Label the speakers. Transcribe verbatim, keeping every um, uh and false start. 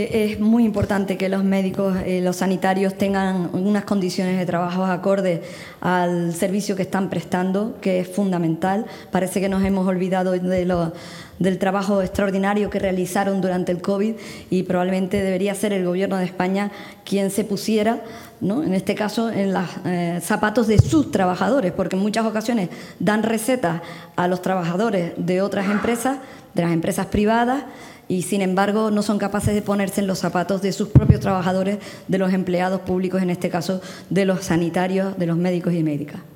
Speaker 1: que es muy importante que los médicos, eh, los sanitarios tengan unas condiciones de trabajo acordes al servicio que están prestando, que es fundamental. Parece que nos hemos olvidado de lo, del trabajo extraordinario que realizaron durante el COVID y probablemente debería ser el Gobierno de España quien se pusiera, ¿no?, en este caso, en los eh, zapatos de sus trabajadores, porque en muchas ocasiones dan recetas a los trabajadores de otras empresas, de las empresas privadas, y sin embargo no son capaces de ponerse en los zapatos de sus propios trabajadores, de los empleados públicos, en este caso de los sanitarios, de los médicos y médicas.